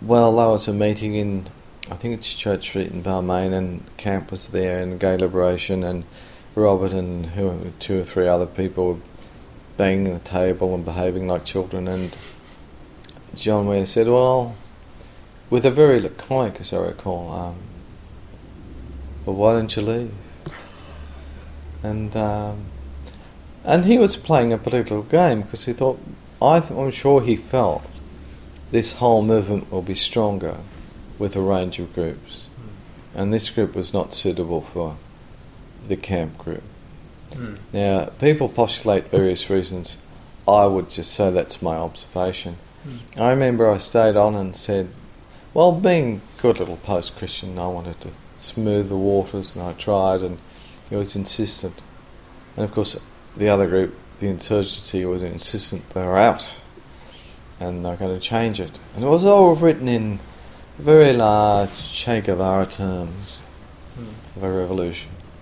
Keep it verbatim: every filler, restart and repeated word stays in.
Well, there was a meeting in, I think it's Church Street in Balmain, and Camp was there, and Gay Liberation, and Robert and who, two or three other people were banging the table and behaving like children, and John Ware said, well, with a very laconic, as I recall, um, well, why don't you leave? And um, and he was playing a political game because he thought, I th- I'm sure he felt this whole movement will be stronger with a range of groups. Mm. And this group was not suitable for the Camp group. Mm. Now, people postulate various reasons. I would just say that's my observation. Mm. I remember I stayed on and said, well, being a good little post-Christian, I wanted to smooth the waters, and I tried, and he was insistent. And of course, the other group, the insurgency, was insistent they were out, and they're going to change it. And it was all written in very large Che Guevara terms mm. of a revolution.